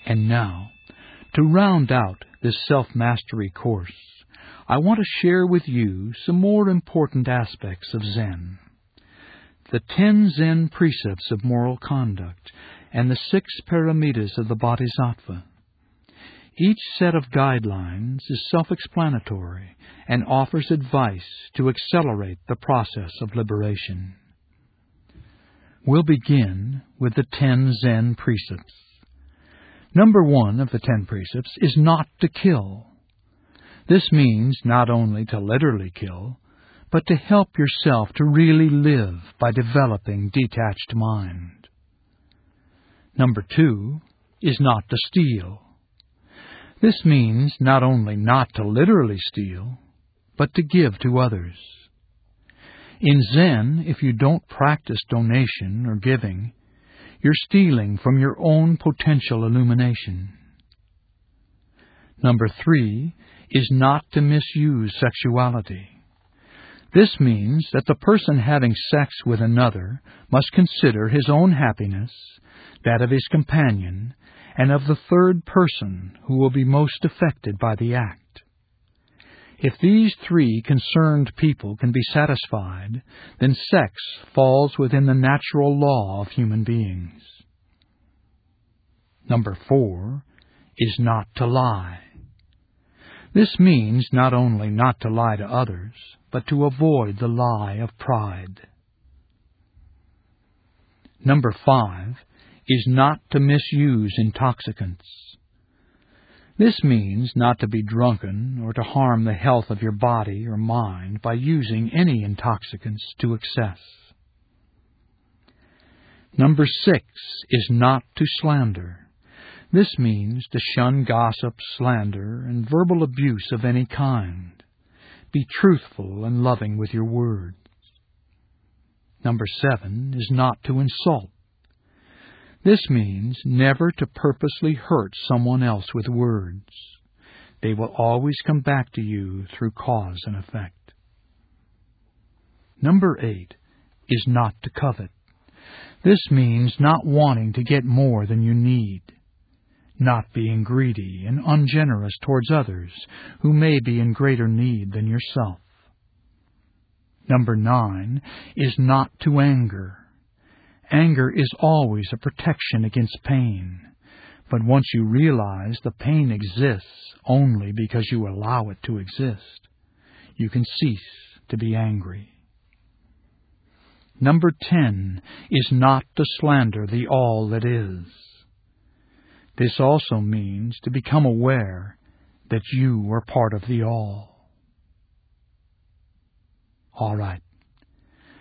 And now, to round out this self-mastery course, I want to share with you some more important aspects of Zen. The 10 Zen precepts of moral conduct and the 6 paramitas of the Bodhisattva. Each set of guidelines is self-explanatory and offers advice to accelerate the process of liberation. We'll begin with the 10 Zen precepts. Number 1 of the 10 precepts is not to kill. This means not only to literally kill, but to help yourself to really live by developing detached mind. Number 2 is not to steal. This means not only not to literally steal, but to give to others. In Zen, if you don't practice donation or giving, you're stealing from your own potential illumination. Number 3 is not to misuse sexuality. This means that the person having sex with another must consider his own happiness, that of his companion, and of the third person who will be most affected by the act. If these 3 concerned people can be satisfied, then sex falls within the natural law of human beings. Number 4 is not to lie. This means not only not to lie to others, but to avoid the lie of pride. Number 5 is not to misuse intoxicants. This means not to be drunken or to harm the health of your body or mind by using any intoxicants to excess. Number 6 is not to slander. This means to shun gossip, slander, and verbal abuse of any kind. Be truthful and loving with your words. Number 7 is not to insult. This means never to purposely hurt someone else with words. They will always come back to you through cause and effect. Number 8 is not to covet. This means not wanting to get more than you need, not being greedy and ungenerous towards others who may be in greater need than yourself. Number 9 is not to anger. Anger is always a protection against pain, but once you realize the pain exists only because you allow it to exist, you can cease to be angry. Number 10 is not to slander the all that is. This also means to become aware that you are part of the all. All right.